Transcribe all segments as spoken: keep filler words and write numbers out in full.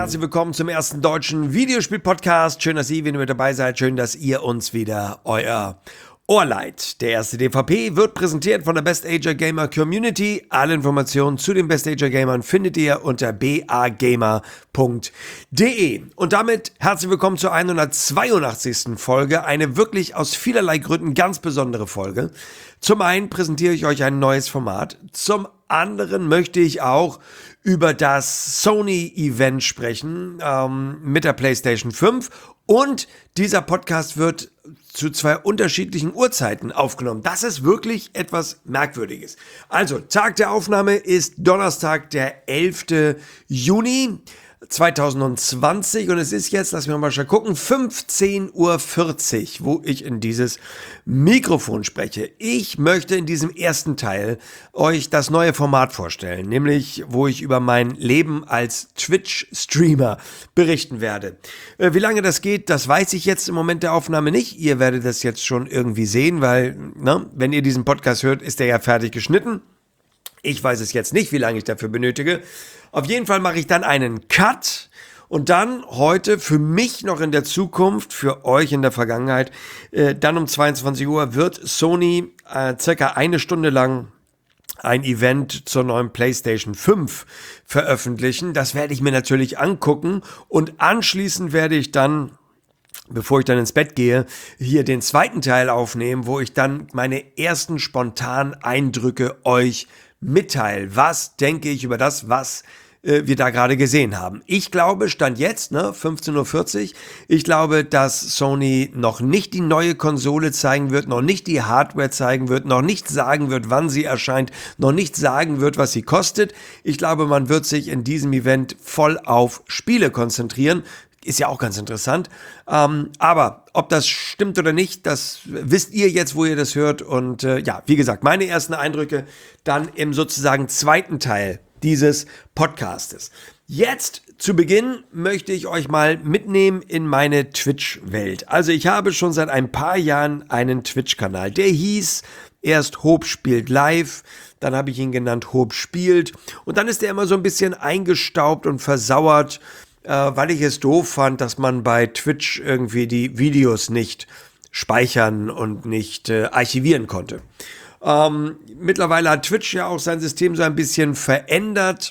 herzlich willkommen zum ersten deutschen Videospiel-Podcast. Schön, dass ihr wieder mit dabei seid. Schön, dass ihr uns wieder euer Ohr leiht. Der erste D V P wird präsentiert von der Best Ager Gamer Community. Alle Informationen zu den Best Ager Gamern findet ihr unter b a gamer punkt d e. Und damit herzlich willkommen zur hundertzweiundachtzigsten Folge. Eine wirklich aus vielerlei Gründen ganz besondere Folge. Zum einen präsentiere ich euch ein neues Format. Zum anderen möchte ich auch über das Sony-Event sprechen ähm, mit der PlayStation fünf. Und dieser Podcast wird zu zwei unterschiedlichen Uhrzeiten aufgenommen. Das ist wirklich etwas Merkwürdiges. Also, Tag der Aufnahme ist Donnerstag, der elfte Juni zweitausendzwanzig und es ist jetzt, lass mich mal schnell gucken, fünfzehn Uhr vierzig, wo ich in dieses Mikrofon spreche. Ich möchte in diesem ersten Teil euch das neue Format vorstellen, nämlich wo ich über mein Leben als Twitch-Streamer berichten werde. Äh, wie lange das geht, das weiß ich jetzt im Moment der Aufnahme nicht. Ihr werdet das jetzt schon irgendwie sehen, weil, ne, wenn ihr diesen Podcast hört, ist der ja fertig geschnitten. Ich weiß es jetzt nicht, wie lange ich dafür benötige. Auf jeden Fall mache ich dann einen Cut und dann heute für mich noch in der Zukunft, für euch in der Vergangenheit, äh, dann um zweiundzwanzig Uhr wird Sony äh, circa eine Stunde lang ein Event zur neuen PlayStation fünf veröffentlichen. Das werde ich mir natürlich angucken und anschließend werde ich dann, bevor ich dann ins Bett gehe, hier den zweiten Teil aufnehmen, wo ich dann meine ersten spontanen Eindrücke euch mitteile. Was denke ich über das, was äh, wir da gerade gesehen haben? Ich glaube, Stand jetzt, ne, fünfzehn Uhr vierzig, ich glaube, dass Sony noch nicht die neue Konsole zeigen wird, noch nicht die Hardware zeigen wird, noch nicht sagen wird, wann sie erscheint, noch nicht sagen wird, was sie kostet. Ich glaube, man wird sich in diesem Event voll auf Spiele konzentrieren. Ist ja auch ganz interessant. Ähm, aber ob das stimmt oder nicht, das wisst ihr jetzt, wo ihr das hört. Und äh, ja, wie gesagt, meine ersten Eindrücke dann im sozusagen zweiten Teil dieses Podcastes. Jetzt zu Beginn möchte ich euch mal mitnehmen in meine Twitch-Welt. Also ich habe schon seit ein paar Jahren einen Twitch-Kanal. Der hieß erst Hob spielt live, dann habe ich ihn genannt Hob spielt. Und dann ist der immer so ein bisschen eingestaubt und versauert, weil ich es doof fand, dass man bei Twitch irgendwie die Videos nicht speichern und nicht äh, archivieren konnte. Ähm, mittlerweile hat Twitch ja auch sein System so ein bisschen verändert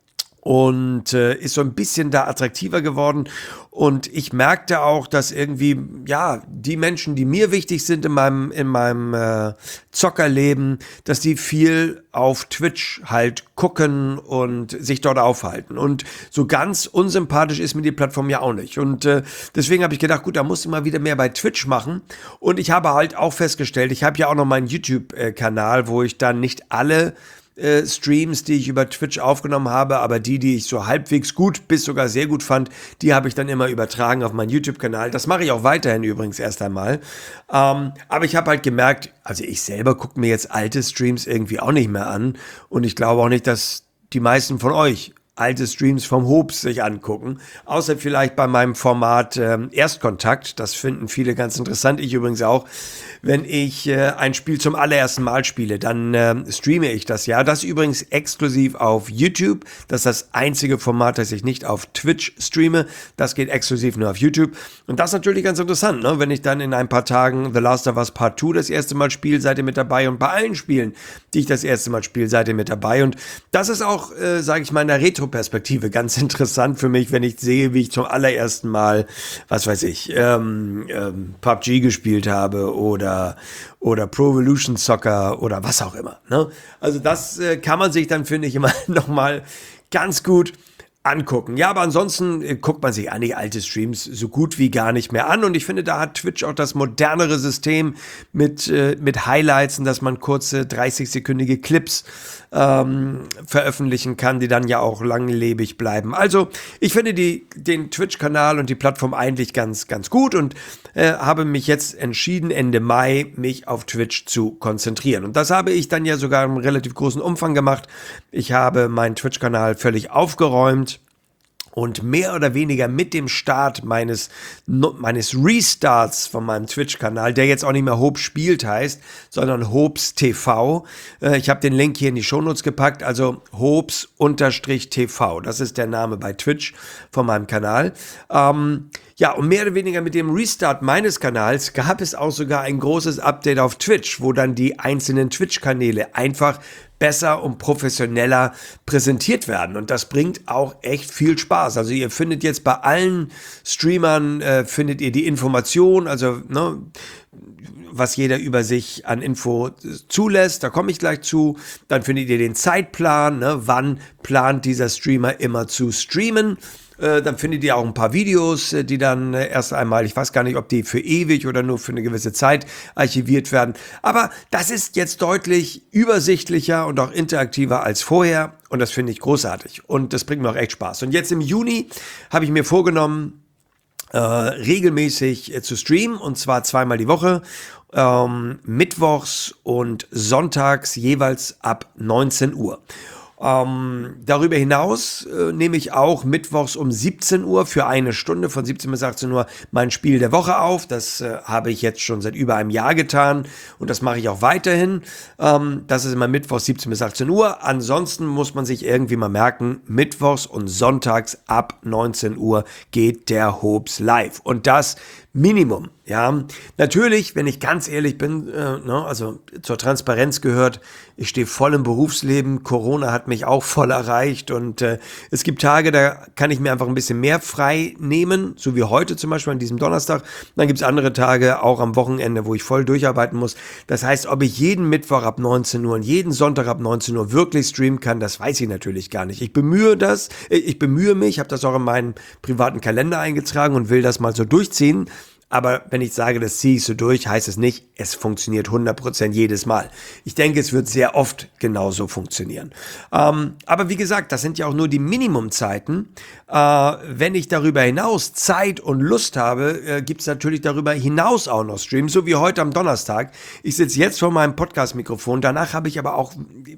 und äh, ist so ein bisschen da attraktiver geworden. Und ich merkte auch, dass irgendwie, ja, die Menschen, die mir wichtig sind in meinem, in meinem äh, Zockerleben, dass die viel auf Twitch halt gucken und sich dort aufhalten. Und so ganz unsympathisch ist mir die Plattform ja auch nicht. Und äh, deswegen habe ich gedacht, gut, da muss ich mal wieder mehr bei Twitch machen. Und ich habe halt auch festgestellt, ich habe ja auch noch meinen YouTube-Kanal, wo ich dann nicht alle Äh, Streams, die ich über Twitch aufgenommen habe, aber die, die ich so halbwegs gut bis sogar sehr gut fand, die habe ich dann immer übertragen auf meinen YouTube-Kanal. Das mache ich auch weiterhin übrigens erst einmal. Ähm, aber ich habe halt gemerkt, also ich selber gucke mir jetzt alte Streams irgendwie auch nicht mehr an und ich glaube auch nicht, dass die meisten von euch alte Streams vom Hobbs sich angucken, außer vielleicht bei meinem Format ähm, Erstkontakt. Das finden viele ganz interessant, ich übrigens auch. Wenn ich äh, ein Spiel zum allerersten Mal spiele, dann äh, streame ich das ja. Das übrigens exklusiv auf YouTube. Das ist das einzige Format, das ich nicht auf Twitch streame. Das geht exklusiv nur auf YouTube. Und das ist natürlich ganz interessant, ne? Wenn ich dann in ein paar Tagen The Last of Us Part zwei das erste Mal spiele, seid ihr mit dabei. Und bei allen Spielen, die ich das erste Mal spiele, seid ihr mit dabei. Und das ist auch, äh, sage ich mal, in der Retro-Perspektive ganz interessant für mich, wenn ich sehe, wie ich zum allerersten Mal, was weiß ich, ähm, ähm, P U B G gespielt habe oder oder Pro Evolution Soccer oder was auch immer. Ne? Also das äh, kann man sich dann, finde ich, immer nochmal ganz gut angucken. Ja, aber ansonsten äh, guckt man sich eigentlich alte Streams so gut wie gar nicht mehr an und ich finde, da hat Twitch auch das modernere System mit, äh, mit Highlights und dass man kurze dreißig-sekündige Clips ähm, veröffentlichen kann, die dann ja auch langlebig bleiben. Also ich finde die, den Twitch-Kanal und die Plattform eigentlich ganz, ganz gut und äh, habe mich jetzt entschieden, Ende Mai mich auf Twitch zu konzentrieren. Und das habe ich dann ja sogar im relativ großen Umfang gemacht. Ich habe meinen Twitch-Kanal völlig aufgeräumt Und mehr oder weniger mit dem Start meines, meines Restarts von meinem Twitch-Kanal, der jetzt auch nicht mehr Hopes spielt heißt, sondern Hopes T V. Äh, ich habe den Link hier in die Shownotes gepackt, also Hopes-T V. Das ist der Name bei Twitch von meinem Kanal. Ähm, ja, und mehr oder weniger mit dem Restart meines Kanals gab es auch sogar ein großes Update auf Twitch, wo dann die einzelnen Twitch-Kanäle einfach besser und professioneller präsentiert werden. Und das bringt auch echt viel Spaß. Also ihr findet jetzt bei allen Streamern, äh, findet ihr die Information, also ne, was jeder über sich an Info zulässt, da komme ich gleich zu. Dann findet ihr den Zeitplan, ne, wann plant dieser Streamer immer zu streamen. Dann findet ihr auch ein paar Videos, die dann erst einmal, ich weiß gar nicht, ob die für ewig oder nur für eine gewisse Zeit archiviert werden. Aber das ist jetzt deutlich übersichtlicher und auch interaktiver als vorher. Und das finde ich großartig. Und das bringt mir auch echt Spaß. Und jetzt im Juni habe ich mir vorgenommen, äh, regelmäßig äh, zu streamen. Und zwar zweimal die Woche. Ähm, mittwochs und sonntags jeweils ab neunzehn Uhr. Ähm, darüber hinaus äh, nehme ich auch mittwochs um siebzehn Uhr für eine Stunde von siebzehn bis achtzehn Uhr mein Spiel der Woche auf. Das äh, habe ich jetzt schon seit über einem Jahr getan und das mache ich auch weiterhin. Ähm, das ist immer mittwochs siebzehn bis achtzehn Uhr. Ansonsten muss man sich irgendwie mal merken, mittwochs und sonntags ab neunzehn Uhr geht der Hopes live. Und das Minimum, ja. Natürlich, wenn ich ganz ehrlich bin, äh, ne, also zur Transparenz gehört, ich stehe voll im Berufsleben, Corona hat mich auch voll erreicht und äh, es gibt Tage, da kann ich mir einfach ein bisschen mehr frei nehmen, so wie heute zum Beispiel an diesem Donnerstag. Dann gibt es andere Tage, auch am Wochenende, wo ich voll durcharbeiten muss. Das heißt, ob ich jeden Mittwoch ab neunzehn Uhr und jeden Sonntag ab neunzehn Uhr wirklich streamen kann, das weiß ich natürlich gar nicht. Ich bemühe das, ich bemühe mich, habe das auch in meinen privaten Kalender eingetragen und will das mal so durchziehen. Aber wenn ich sage, das ziehe ich so durch, heißt es nicht, es funktioniert hundert Prozent jedes Mal. Ich denke, es wird sehr oft genauso funktionieren. Ähm, aber wie gesagt, das sind ja auch nur die Minimumzeiten. Äh, wenn ich darüber hinaus Zeit und Lust habe, äh, gibt es natürlich darüber hinaus auch noch Streams, so wie heute am Donnerstag. Ich sitze jetzt vor meinem Podcast-Mikrofon, danach habe ich aber auch,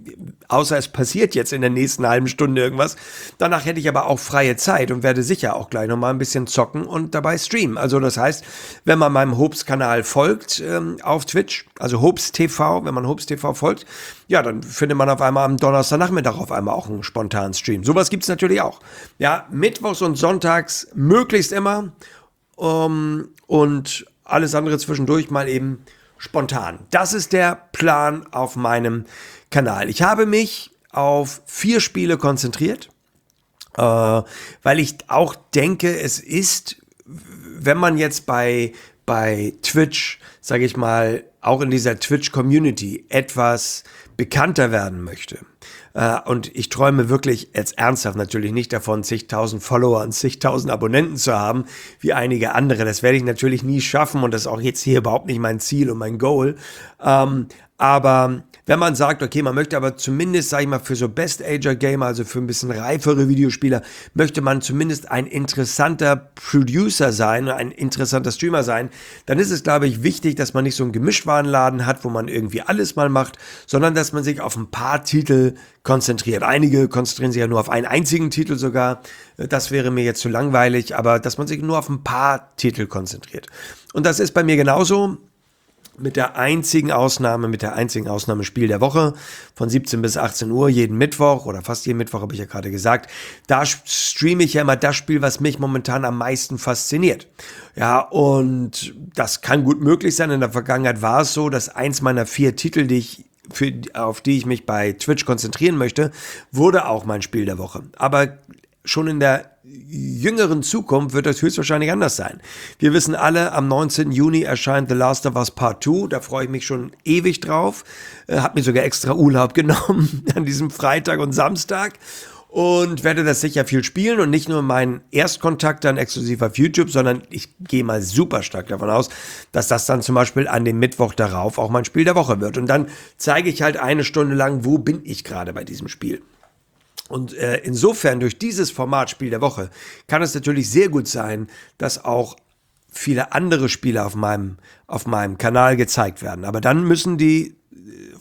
außer es passiert jetzt in der nächsten halben Stunde irgendwas, danach hätte ich aber auch freie Zeit und werde sicher auch gleich nochmal ein bisschen zocken und dabei streamen. Also das heißt, wenn man meinem Hopes-Kanal folgt ähm, auf Twitch, also Hopes T V, wenn man Hopes T V folgt, ja, dann findet man auf einmal am Donnerstagnachmittag auf einmal auch einen spontanen Stream. Sowas gibt's natürlich auch. Ja, mittwochs und sonntags möglichst immer ähm, und alles andere zwischendurch mal eben spontan. Das ist der Plan auf meinem Kanal. Ich habe mich auf vier Spiele konzentriert, äh, weil ich auch denke, es ist, wenn man jetzt bei, bei Twitch, sage ich mal, auch in dieser Twitch-Community etwas bekannter werden möchte, äh, und ich träume wirklich jetzt ernsthaft natürlich nicht davon, zigtausend Follower und zigtausend Abonnenten zu haben, wie einige andere. Das werde ich natürlich nie schaffen und das ist auch jetzt hier überhaupt nicht mein Ziel und mein Goal. Ähm, aber wenn man sagt, okay, man möchte aber zumindest, sag ich mal, für so Best-Ager-Gamer, also für ein bisschen reifere Videospieler, möchte man zumindest ein interessanter Producer sein, ein interessanter Streamer sein, dann ist es, glaube ich, wichtig, dass man nicht so einen Gemischtwarenladen hat, wo man irgendwie alles mal macht, sondern dass man sich auf ein paar Titel konzentriert. Einige konzentrieren sich ja nur auf einen einzigen Titel sogar. Das wäre mir jetzt zu langweilig, aber dass man sich nur auf ein paar Titel konzentriert. Und das ist bei mir genauso. Mit der einzigen Ausnahme, mit der einzigen Ausnahme Spiel der Woche von siebzehn bis achtzehn Uhr jeden Mittwoch oder fast jeden Mittwoch, habe ich ja gerade gesagt. Da streame ich ja immer das Spiel, was mich momentan am meisten fasziniert. Ja, und das kann gut möglich sein. In der Vergangenheit war es so, dass eins meiner vier Titel, die ich für, auf die ich mich bei Twitch konzentrieren möchte, wurde auch mein Spiel der Woche. Aber schon in der jüngeren Zukunft wird das höchstwahrscheinlich anders sein. Wir wissen alle, am neunzehnten Juni erscheint The Last of Us Part zwei. Da freue ich mich schon ewig drauf. Äh, hab mir sogar extra Urlaub genommen an diesem Freitag und Samstag und werde das sicher viel spielen und nicht nur mein Erstkontakt dann exklusiv auf YouTube, sondern ich gehe mal super stark davon aus, dass das dann zum Beispiel an dem Mittwoch darauf auch mein Spiel der Woche wird. Und dann zeige ich halt eine Stunde lang, wo bin ich gerade bei diesem Spiel. Und äh, insofern, durch dieses Format Spiel der Woche, kann es natürlich sehr gut sein, dass auch viele andere Spiele auf meinem, auf meinem Kanal gezeigt werden. Aber dann müssen die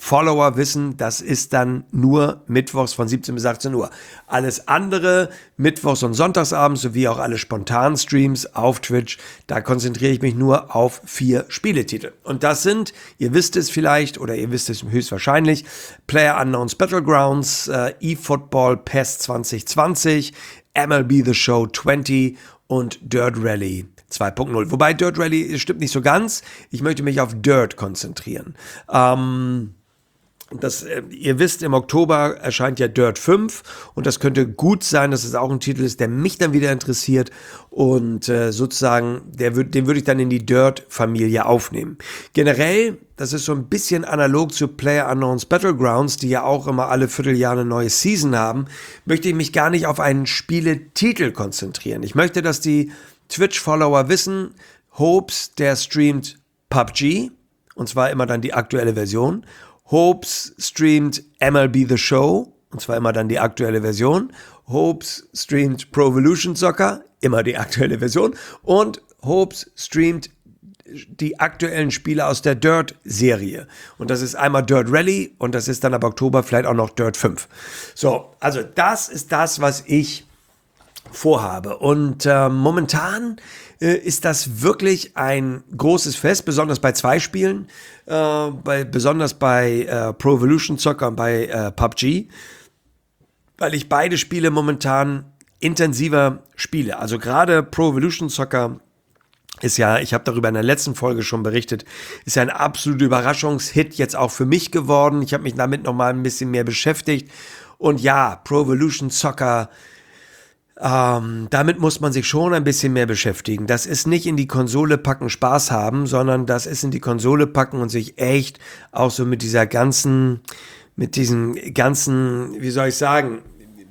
Follower wissen, das ist dann nur mittwochs von siebzehn bis achtzehn Uhr. Alles andere, mittwochs und sonntagsabends, sowie auch alle spontanen Streams auf Twitch, da konzentriere ich mich nur auf vier Spieletitel. Und das sind, ihr wisst es vielleicht, oder ihr wisst es höchstwahrscheinlich, PlayerUnknown's Battlegrounds, äh, eFootball P E S zwanzig zwanzig, M L B The Show zwanzig und Dirt Rally zwei Punkt null. Wobei Dirt Rally stimmt nicht so ganz. Ich möchte mich auf Dirt konzentrieren. Ähm, das, äh, ihr wisst, im Oktober erscheint ja Dirt fünf und das könnte gut sein, dass es auch ein Titel ist, der mich dann wieder interessiert und äh, sozusagen, der würd, den würde ich dann in die Dirt-Familie aufnehmen. Generell, das ist so ein bisschen analog zu PlayerUnknown's Battlegrounds, die ja auch immer alle Vierteljahre eine neue Season haben, möchte ich mich gar nicht auf einen Spieletitel konzentrieren. Ich möchte, dass die Twitch-Follower wissen, Hopes, der streamt P U B G, und zwar immer dann die aktuelle Version. Hopes streamt M L B The Show, und zwar immer dann die aktuelle Version. Hopes streamt Pro Evolution Soccer, immer die aktuelle Version. Und Hopes streamt die aktuellen Spiele aus der Dirt-Serie. Und das ist einmal Dirt Rally und das ist dann ab Oktober vielleicht auch noch Dirt fünf. So, also das ist das, was ich vorhabe. Und äh, momentan äh, ist das wirklich ein großes Fest, besonders bei zwei Spielen, äh, bei, besonders bei äh, Pro Evolution Soccer und bei äh, P U B G, weil ich beide Spiele momentan intensiver spiele. Also gerade Pro Evolution Soccer ist ja, ich habe darüber in der letzten Folge schon berichtet, ist ja ein absoluter Überraschungshit jetzt auch für mich geworden. Ich habe mich damit nochmal ein bisschen mehr beschäftigt. Und ja, Pro Evolution Soccer, Ähm, damit muss man sich schon ein bisschen mehr beschäftigen. Das ist nicht in die Konsole packen, Spaß haben, sondern das ist in die Konsole packen und sich echt auch so mit dieser ganzen, mit diesen ganzen, wie soll ich sagen,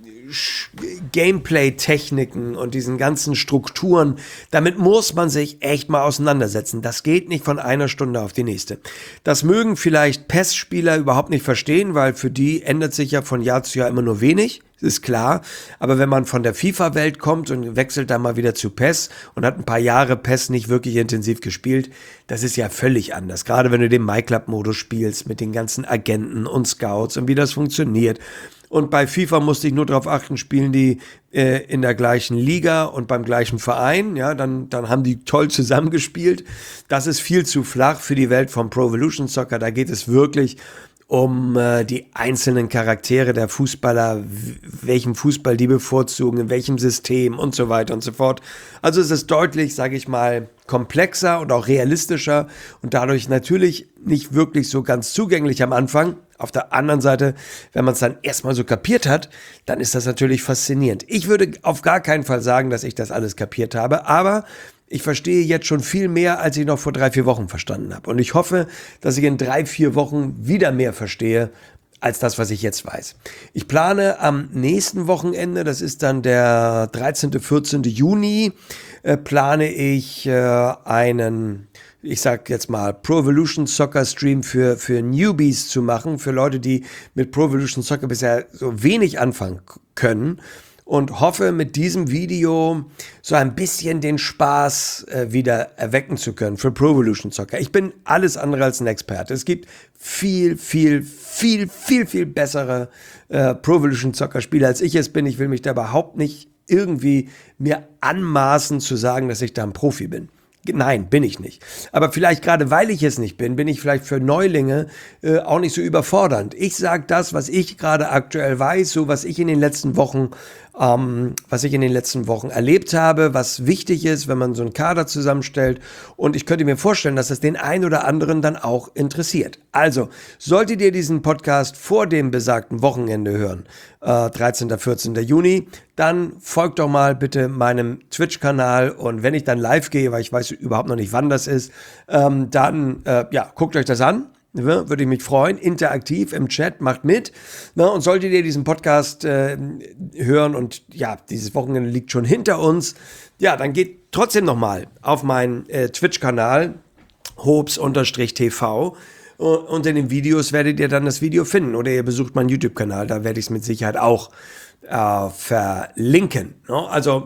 Gameplay-Techniken und diesen ganzen Strukturen, damit muss man sich echt mal auseinandersetzen. Das geht nicht von einer Stunde auf die nächste. Das mögen vielleicht P E S-Spieler überhaupt nicht verstehen, weil für die ändert sich ja von Jahr zu Jahr immer nur wenig. Ist klar, aber wenn man von der FIFA-Welt kommt und wechselt dann mal wieder zu P E S und hat ein paar Jahre P E S nicht wirklich intensiv gespielt, das ist ja völlig anders. Gerade wenn du den MyClub-Modus spielst mit den ganzen Agenten und Scouts und wie das funktioniert. Und bei FIFA musste ich nur darauf achten, spielen die äh, in der gleichen Liga und beim gleichen Verein, ja, dann, dann haben die toll zusammengespielt. Das ist viel zu flach für die Welt von Pro Evolution Soccer, da geht es wirklich um äh, die einzelnen Charaktere der Fußballer, w- welchen Fußball die bevorzugen, in welchem System und so weiter und so fort. Also es ist deutlich, sage ich mal, komplexer und auch realistischer und dadurch natürlich nicht wirklich so ganz zugänglich am Anfang. Auf der anderen Seite, wenn man es dann erstmal so kapiert hat, dann ist das natürlich faszinierend. Ich würde auf gar keinen Fall sagen, dass ich das alles kapiert habe, aber ich verstehe jetzt schon viel mehr, als ich noch vor drei, vier Wochen verstanden habe. Und ich hoffe, dass ich in drei, vier Wochen wieder mehr verstehe, als das, was ich jetzt weiß. Ich plane am nächsten Wochenende, das ist dann der dreizehnten, vierzehnten Juni, äh, plane ich äh, einen, ich sag jetzt mal, Pro Evolution Soccer Stream für, für Newbies zu machen, für Leute, die mit Pro Evolution Soccer bisher so wenig anfangen können. Und hoffe, mit diesem Video so ein bisschen den Spaß äh, wieder erwecken zu können für Pro Evolution Soccer. Ich bin alles andere als ein Experte. Es gibt viel, viel, viel, viel, viel bessere äh, Pro Evolution Soccer Spieler, als ich es bin. Ich will mich da überhaupt nicht irgendwie mir anmaßen zu sagen, dass ich da ein Profi bin. Nein, bin ich nicht. Aber vielleicht gerade weil ich es nicht bin, bin ich vielleicht für Neulinge äh, auch nicht so überfordernd. Ich sage das, was ich gerade aktuell weiß, so was ich in den letzten Wochen, ähm, was ich in den letzten Wochen erlebt habe, was wichtig ist, wenn man so einen Kader zusammenstellt. Und ich könnte mir vorstellen, dass das den einen oder anderen dann auch interessiert. Also, solltet ihr diesen Podcast vor dem besagten Wochenende hören, äh, dreizehnten, vierzehnten Juni, dann folgt doch mal bitte meinem Twitch-Kanal und wenn ich dann live gehe, weil ich weiß überhaupt noch nicht, wann das ist, ähm, dann, äh, ja, guckt euch das an. Ja, würde ich mich freuen, interaktiv im Chat, macht mit. Na, und solltet ihr diesen Podcast äh, hören und ja, dieses Wochenende liegt schon hinter uns, ja, dann geht trotzdem nochmal auf meinen äh, Twitch-Kanal, Hopes-T V, und in den Videos werdet ihr dann das Video finden oder ihr besucht meinen YouTube-Kanal, da werde ich es mit Sicherheit auch äh, verlinken. Ne? Also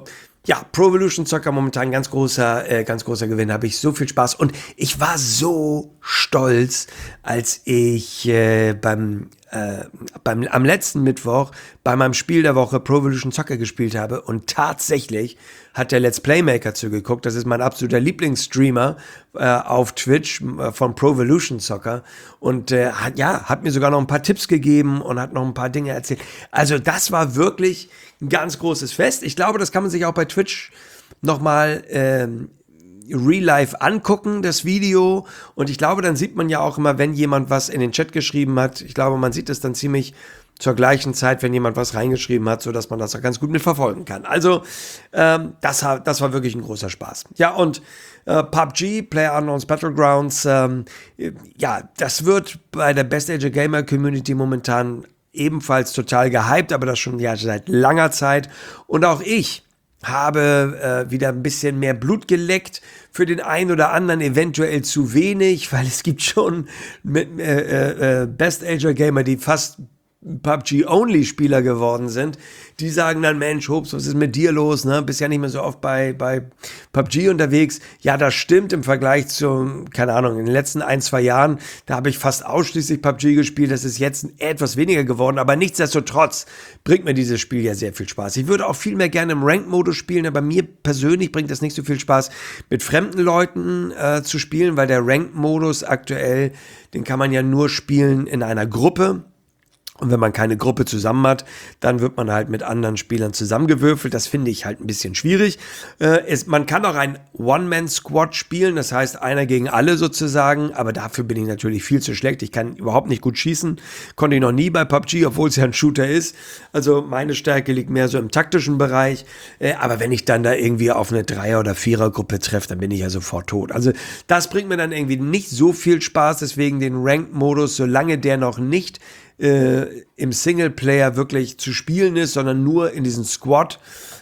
Ja, Pro Evolution Soccer momentan ganz großer, äh, ganz großer Gewinn, habe ich so viel Spaß und ich war so stolz, als ich äh, beim, äh, beim am letzten Mittwoch bei meinem Spiel der Woche Pro Evolution Soccer gespielt habe und tatsächlich hat der Let's Playmaker zugeguckt, das ist mein absoluter Lieblingsstreamer äh, auf Twitch äh, von Pro Evolution Soccer und äh, hat, ja, hat mir sogar noch ein paar Tipps gegeben und hat noch ein paar Dinge erzählt. Also das war wirklich ein ganz großes Fest. Ich glaube, das kann man sich auch bei Twitch nochmal ähm, real life angucken, das Video. Und ich glaube, dann sieht man ja auch immer, wenn jemand was in den Chat geschrieben hat. Ich glaube, man sieht es dann ziemlich zur gleichen Zeit, wenn jemand was reingeschrieben hat, sodass man das auch ganz gut mitverfolgen kann. Also, ähm, das, das war wirklich ein großer Spaß. Ja, und äh, P U B G, PlayerUnknown's Battlegrounds, ähm, ja, das wird bei der Best Age Gamer Community momentan ebenfalls total gehypt, aber das schon ja seit langer Zeit. Und auch ich habe äh, wieder ein bisschen mehr Blut geleckt. Für den einen oder anderen eventuell zu wenig, weil es gibt schon mit, äh, äh, Best Age Gamer, die fast P U B G-Only-Spieler geworden sind, die sagen dann, Mensch, Hobbs, was ist mit dir los, ne? Bist ja nicht mehr so oft bei, bei P U B G unterwegs. Ja, das stimmt im Vergleich zu, keine Ahnung, in den letzten ein, zwei Jahren, da habe ich fast ausschließlich P U B G gespielt, das ist jetzt etwas weniger geworden, aber nichtsdestotrotz bringt mir dieses Spiel ja sehr viel Spaß. Ich würde auch viel mehr gerne im Ranked-Modus spielen, aber mir persönlich bringt es nicht so viel Spaß, mit fremden Leuten äh, zu spielen, weil der Ranked-Modus aktuell, den kann man ja nur spielen in einer Gruppe. Und wenn man keine Gruppe zusammen hat, dann wird man halt mit anderen Spielern zusammengewürfelt. Das finde ich halt ein bisschen schwierig. Äh, es, man kann auch ein One-Man-Squad spielen, das heißt einer gegen alle sozusagen, aber dafür bin ich natürlich viel zu schlecht. Ich kann überhaupt nicht gut schießen, konnte ich noch nie bei P U B G, obwohl es ja ein Shooter ist. Also meine Stärke liegt mehr so im taktischen Bereich. Äh, aber wenn ich dann da irgendwie auf eine Dreier- oder Vierer-Gruppe treffe, dann bin ich ja sofort tot. Also das bringt mir dann irgendwie nicht so viel Spaß, deswegen den Ranked-Modus, solange der noch nicht Äh, im Singleplayer wirklich zu spielen ist, sondern nur in diesem Squad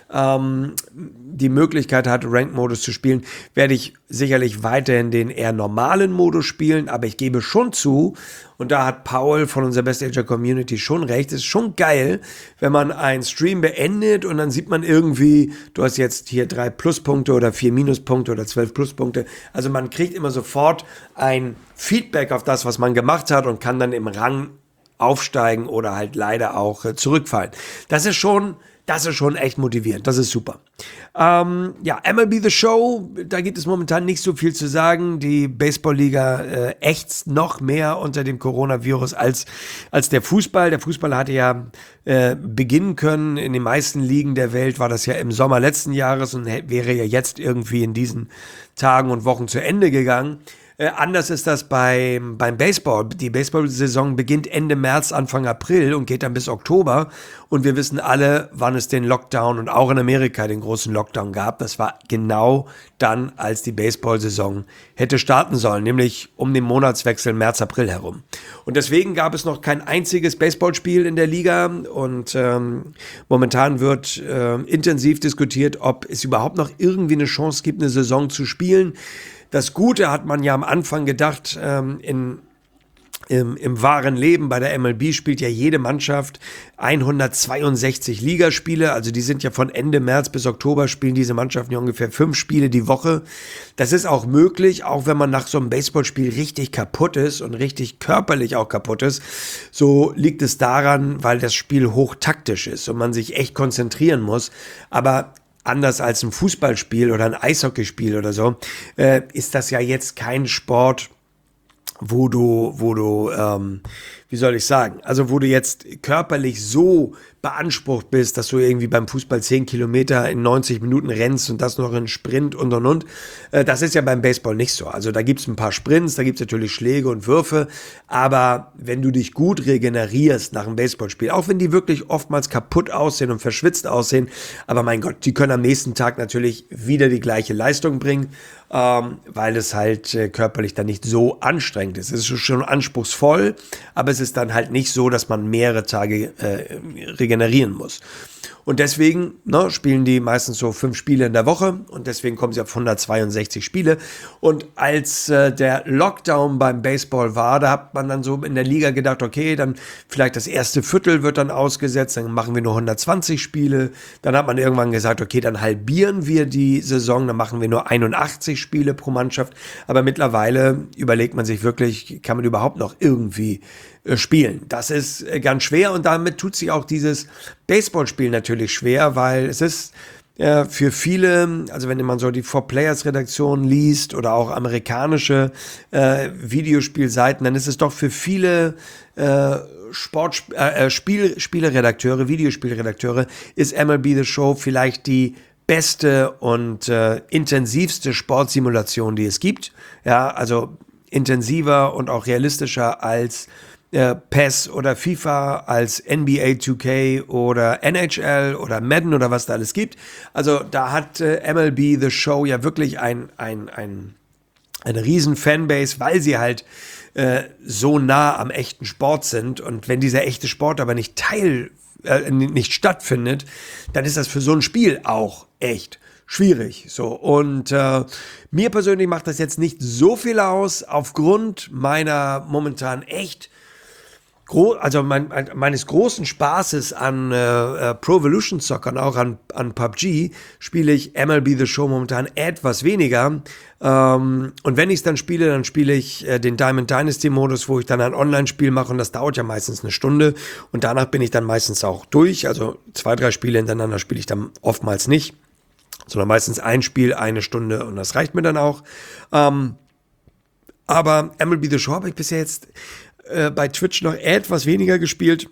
ähm, die Möglichkeit hat, Ranked-Modus zu spielen, werde ich sicherlich weiterhin den eher normalen Modus spielen, aber ich gebe schon zu, und da hat Paul von unserer Best Ager Community schon recht, es ist schon geil, wenn man einen Stream beendet und dann sieht man irgendwie, du hast jetzt hier drei Pluspunkte oder vier Minuspunkte oder zwölf Pluspunkte, also man kriegt immer sofort ein Feedback auf das, was man gemacht hat und kann dann im Rang aufsteigen oder halt leider auch äh, zurückfallen. Das ist schon, das ist schon echt motivierend. Das ist super. Ähm, ja, M L B The Show, da gibt es momentan nicht so viel zu sagen. Die Baseballliga äh, ächzt noch mehr unter dem Coronavirus als, als der Fußball. Der Fußball hatte ja äh, beginnen können. In den meisten Ligen der Welt war das ja im Sommer letzten Jahres und wäre ja jetzt irgendwie in diesen Tagen und Wochen zu Ende gegangen. Äh, anders ist das beim, beim Baseball. Die Baseball-Saison beginnt Ende März, Anfang April und geht dann bis Oktober. Und wir wissen alle, wann es den Lockdown und auch in Amerika den großen Lockdown gab. Das war genau dann, als die Baseball-Saison hätte starten sollen, nämlich um den Monatswechsel März, April herum. Und deswegen gab es noch kein einziges Baseballspiel in der Liga. Und ähm, momentan wird äh, intensiv diskutiert, ob es überhaupt noch irgendwie eine Chance gibt, eine Saison zu spielen. Das Gute hat man ja am Anfang gedacht, ähm, in, im, im wahren Leben bei der M L B spielt ja jede Mannschaft hundertzweiundsechzig Ligaspiele, also die sind ja von Ende März bis Oktober spielen diese Mannschaften ja ungefähr fünf Spiele die Woche. Das ist auch möglich, auch wenn man nach so einem Baseballspiel richtig kaputt ist und richtig körperlich auch kaputt ist. So liegt es daran, weil das Spiel hochtaktisch ist und man sich echt konzentrieren muss, aber anders als ein Fußballspiel oder ein Eishockeyspiel oder so, äh, ist das ja jetzt kein Sport, wo du, wo du, ähm, wie soll ich sagen, also wo du jetzt körperlich so beansprucht bist, dass du irgendwie beim Fußball zehn Kilometer in neunzig Minuten rennst und das noch in Sprint und und und. Äh, das ist ja beim Baseball nicht so. Also da gibt's ein paar Sprints, da gibt's natürlich Schläge und Würfe, aber wenn du dich gut regenerierst nach einem Baseballspiel, auch wenn die wirklich oftmals kaputt aussehen und verschwitzt aussehen, aber mein Gott, die können am nächsten Tag natürlich wieder die gleiche Leistung bringen, ähm, weil es halt äh, körperlich dann nicht so anstrengend ist. Es ist schon anspruchsvoll, aber es ist dann halt nicht so, dass man mehrere Tage äh, regenerieren muss. Und deswegen ne, spielen die meistens so fünf Spiele in der Woche und deswegen kommen sie auf hundertzweiundsechzig Spiele. Und als äh, der Lockdown beim Baseball war, da hat man dann so in der Liga gedacht, okay, dann vielleicht das erste Viertel wird dann ausgesetzt, dann machen wir nur hundertzwanzig Spiele. Dann hat man irgendwann gesagt, okay, dann halbieren wir die Saison, dann machen wir nur einundachtzig Spiele pro Mannschaft. Aber mittlerweile überlegt man sich wirklich, kann man überhaupt noch irgendwie äh, spielen? Das ist äh, ganz schwer und damit tut sich auch dieses Baseballspiel natürlich schwer, weil es ist äh, für viele, also wenn man so die four Players Redaktion liest oder auch amerikanische äh, Videospielseiten, dann ist es doch für viele äh, Sport, äh, Spiel, Spieleredakteure, Videospielredakteure, ist M L B The Show vielleicht die beste und äh, intensivste Sportsimulation, die es gibt. Ja, also intensiver und auch realistischer als äh, P E S oder FIFA, als N B A two K oder N H L oder Madden oder was da alles gibt. Also da hat äh, M L B The Show ja wirklich ein, ein, ein, eine riesen Fanbase, weil sie halt äh, so nah am echten Sport sind. Und wenn dieser echte Sport aber nicht Teil äh, nicht stattfindet, dann ist das für so ein Spiel auch echt schwierig. So. Und äh, mir persönlich macht das jetzt nicht so viel aus, aufgrund meiner momentan echt gro- also mein, meines großen Spaßes an äh, äh, Pro Evolution Soccer und auch an, an P U B G spiele ich M L B The Show momentan etwas weniger. Ähm, und wenn ich es dann spiele, dann spiele ich äh, den Diamond Dynasty Modus, wo ich dann ein Online-Spiel mache und das dauert ja meistens eine Stunde und danach bin ich dann meistens auch durch. Also zwei, drei Spiele hintereinander spiele ich dann oftmals nicht, sondern meistens ein Spiel, eine Stunde und das reicht mir dann auch. Ähm, aber M L B The Show habe ich bisher jetzt äh, bei Twitch noch etwas weniger gespielt.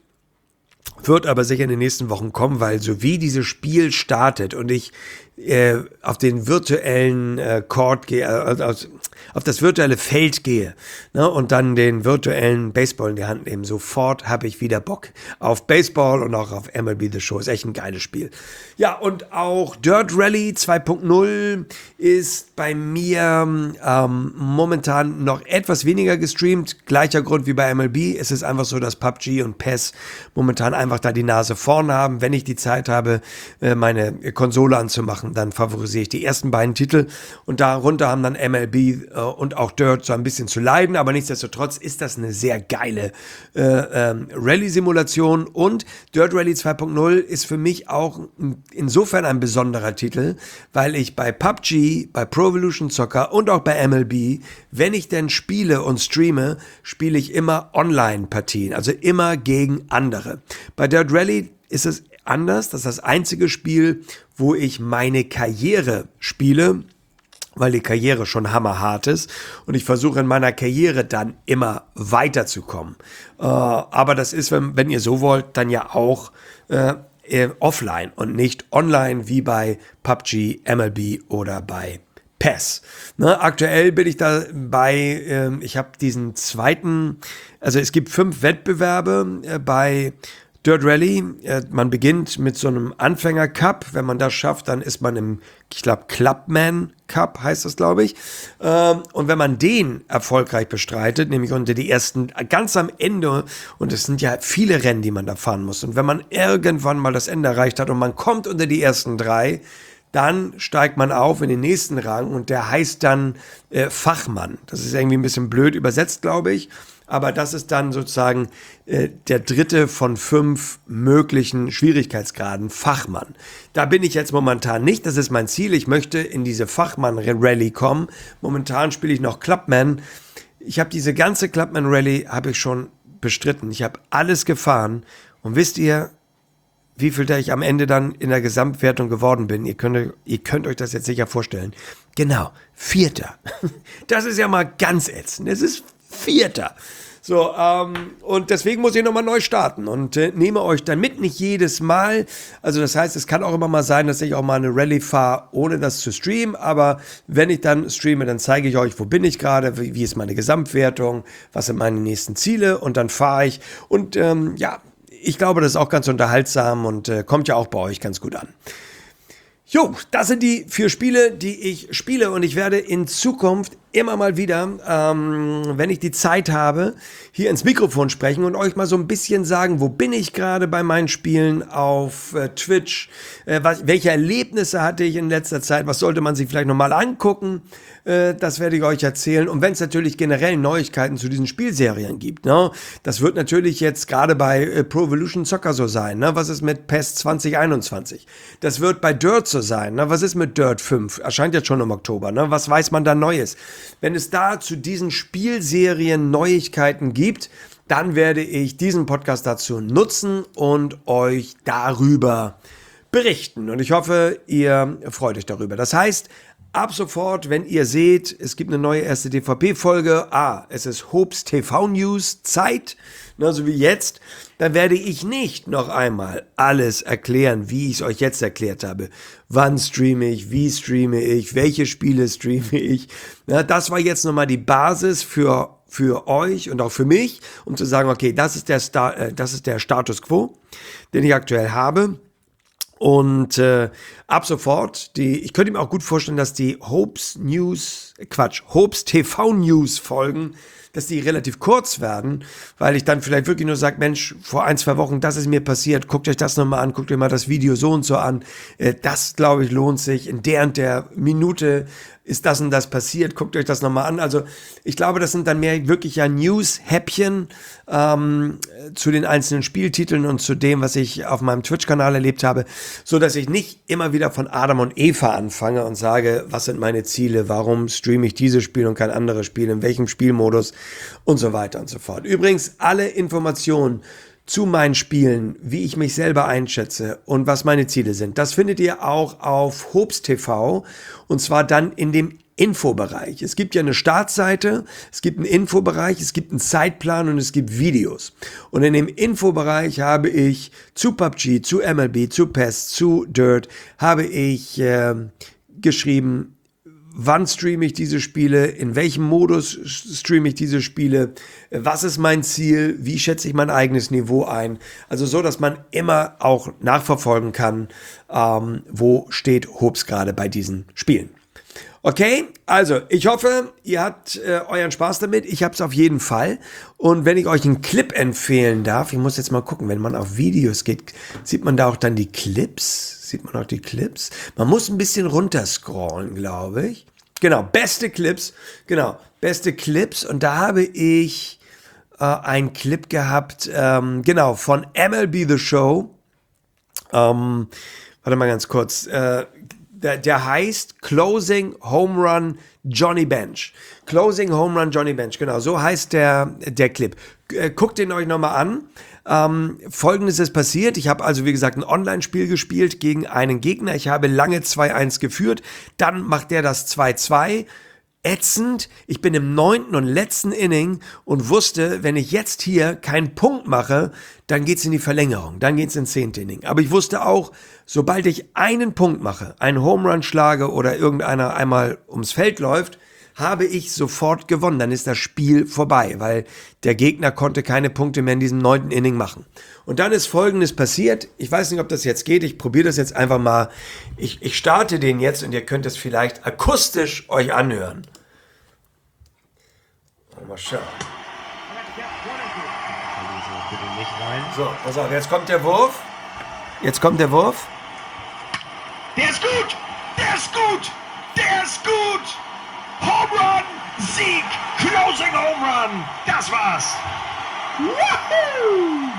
Wird aber sicher in den nächsten Wochen kommen, weil so wie dieses Spiel startet und ich äh, auf den virtuellen äh, Court gehe, äh, auf, auf das virtuelle Feld gehe, ne, und dann den virtuellen Baseball in die Hand nehme, sofort habe ich wieder Bock auf Baseball und auch auf M L B The Show. Ist echt ein geiles Spiel. Ja, und auch Dirt Rally zwei Punkt null ist bei mir ähm, momentan noch etwas weniger gestreamt. Gleicher Grund wie bei M L B. Es ist einfach so, dass P U B G und P E S momentan einfach da die Nase vorn haben. Wenn ich die Zeit habe, meine Konsole anzumachen, dann favorisiere ich die ersten beiden Titel und darunter haben dann M L B und auch Dirt so ein bisschen zu leiden, aber nichtsdestotrotz ist das eine sehr geile äh, ähm, Rallye-Simulation und Dirt Rally zwei Punkt null ist für mich auch insofern ein besonderer Titel, weil ich bei P U B G, bei Pro Evolution Soccer und auch bei M L B, wenn ich denn spiele und streame, spiele ich immer Online-Partien, also immer gegen andere. Bei Dirt Rally ist es anders. Das ist das einzige Spiel, wo ich meine Karriere spiele, weil die Karriere schon hammerhart ist und ich versuche in meiner Karriere dann immer weiterzukommen. Äh, aber das ist, wenn, wenn ihr so wollt, dann ja auch äh, offline und nicht online wie bei P U B G, M L B oder bei P E S. Ne, aktuell bin ich dabei, äh, ich habe diesen zweiten, also es gibt fünf Wettbewerbe äh, bei Dirt Rally. Äh, man beginnt mit so einem Anfänger-Cup. Wenn man das schafft, dann ist man im, ich glaube, Clubman Cup heißt das, glaube ich. Ähm, und wenn man den erfolgreich bestreitet, nämlich unter die ersten, ganz am Ende, und es sind ja viele Rennen, die man da fahren muss, und wenn man irgendwann mal das Ende erreicht hat und man kommt unter die ersten drei, dann steigt man auf in den nächsten Rang und der heißt dann äh, Fachmann. Das ist irgendwie ein bisschen blöd übersetzt, glaube ich. Aber das ist dann sozusagen äh, der dritte von fünf möglichen Schwierigkeitsgraden, Fachmann. Da bin ich jetzt momentan nicht, das ist mein Ziel. Ich möchte in diese Fachmann-Rallye kommen. Momentan spiele ich noch Clubman. Ich habe diese ganze Clubman-Rallye habe ich schon bestritten. Ich habe alles gefahren. Und wisst ihr, wie viel da ich am Ende dann in der Gesamtwertung geworden bin? Ihr könnt, ihr könnt euch das jetzt sicher vorstellen. Genau, Vierter. Das ist ja mal ganz ätzend. Es ist Vierter. So, ähm, und deswegen muss ich nochmal neu starten und äh, nehme euch dann mit, nicht jedes Mal. Also das heißt, es kann auch immer mal sein, dass ich auch mal eine Rallye fahre, ohne das zu streamen. Aber wenn ich dann streame, dann zeige ich euch, wo bin ich gerade, wie, wie ist meine Gesamtwertung, was sind meine nächsten Ziele und dann fahre ich. Und ähm, ja, ich glaube, das ist auch ganz unterhaltsam und äh, kommt ja auch bei euch ganz gut an. Jo, das sind die vier Spiele, die ich spiele und ich werde in Zukunft immer mal wieder, ähm, wenn ich die Zeit habe, hier ins Mikrofon sprechen und euch mal so ein bisschen sagen, wo bin ich gerade bei meinen Spielen auf äh, Twitch, äh, was, welche Erlebnisse hatte ich in letzter Zeit, was sollte man sich vielleicht nochmal angucken, äh, das werde ich euch erzählen. Und wenn es natürlich generell Neuigkeiten zu diesen Spielserien gibt, ne, das wird natürlich jetzt gerade bei äh, Pro Evolution Soccer so sein, ne, was ist mit P E S zwanzig einundzwanzig, das wird bei Dirt so sein, ne, was ist mit Dirt fünf, erscheint jetzt schon im Oktober, ne, was weiß man da Neues? Wenn es da zu diesen Spielserien Neuigkeiten gibt, dann werde ich diesen Podcast dazu nutzen und euch darüber berichten. Und ich hoffe, ihr freut euch darüber. Das heißt, ab sofort, wenn ihr seht, es gibt eine neue erste D V P-Folge, ah, es ist Hopes T V-News Zeit, ne, so wie jetzt, dann werde ich nicht noch einmal alles erklären, wie ich es euch jetzt erklärt habe. Wann streame ich, wie streame ich, welche Spiele streame ich. Ja, das war jetzt nochmal die Basis für, für euch und auch für mich, um zu sagen, okay, das ist der, Sta- äh, das ist der Status Quo, den ich aktuell habe. Und äh, ab sofort, die, ich könnte mir auch gut vorstellen, dass die Hopes News, Quatsch, Hopes T V News Folgen, dass die relativ kurz werden, weil ich dann vielleicht wirklich nur sage, Mensch, vor ein, zwei Wochen, das ist mir passiert, guckt euch das nochmal an, guckt euch mal das Video so und so an, äh, das, glaube ich, lohnt sich, in der und der Minute ist das und das passiert, guckt euch das nochmal an. Also ich glaube, das sind dann mehr wirklich ja News-Häppchen ähm, zu den einzelnen Spieltiteln und zu dem, was ich auf meinem Twitch-Kanal erlebt habe, so dass ich nicht immer wieder von Adam und Eva anfange und sage, was sind meine Ziele, warum streame ich dieses Spiel und kein anderes Spiel, in welchem Spielmodus und so weiter und so fort. Übrigens, alle Informationen zu meinen Spielen, wie ich mich selber einschätze und was meine Ziele sind. Das findet ihr auch auf Hopes T V und zwar dann in dem Infobereich. Es gibt ja eine Startseite, es gibt einen Infobereich, es gibt einen Zeitplan und es gibt Videos. Und in dem Infobereich habe ich zu P U B G, zu M L B, zu P E S, zu Dirt, habe ich äh, geschrieben, wann streame ich diese Spiele, in welchem Modus streame ich diese Spiele, was ist mein Ziel, wie schätze ich mein eigenes Niveau ein. Also so, dass man immer auch nachverfolgen kann, ähm, wo steht Hopes gerade bei diesen Spielen. Okay, also ich hoffe, ihr habt äh, euren Spaß damit. Ich habe es auf jeden Fall. Und wenn ich euch einen Clip empfehlen darf, ich muss jetzt mal gucken, wenn man auf Videos geht, sieht man da auch dann die Clips? Sieht man auch die Clips? Man muss ein bisschen runterscrollen, glaube ich. Genau, beste Clips. Genau, beste Clips. Und da habe ich äh, einen Clip gehabt, ähm, genau, von M L B The Show. Ähm, warte mal ganz kurz. Äh, Der, der heißt Closing Home Run Johnny Bench. Closing Home Run Johnny Bench, genau, so heißt der, der Clip. Äh, guckt den euch nochmal an. Ähm, Folgendes ist passiert. Ich habe also, wie gesagt, ein Online-Spiel gespielt gegen einen Gegner. Ich habe lange zwei eins geführt. Dann macht der das zwei zwei. Ätzend. Ich bin im neunten und letzten Inning und wusste, wenn ich jetzt hier keinen Punkt mache, dann geht's in die Verlängerung, dann geht's ins zehnte Inning. Aber ich wusste auch, sobald ich einen Punkt mache, einen Home Run schlage oder irgendeiner einmal ums Feld läuft, habe ich sofort gewonnen. Dann ist das Spiel vorbei, weil der Gegner konnte keine Punkte mehr in diesem neunten Inning machen. Und dann ist Folgendes passiert. Ich weiß nicht, ob das jetzt geht. Ich probiere das jetzt einfach mal. Ich, ich starte den jetzt und ihr könnt es vielleicht akustisch euch anhören. Mal schauen. So, pass auf, jetzt kommt der Wurf. Jetzt kommt der Wurf. Der ist gut! Der ist gut! Der ist gut! Home Run! Sieg! Closing Home Run! Das war's! Woohoo!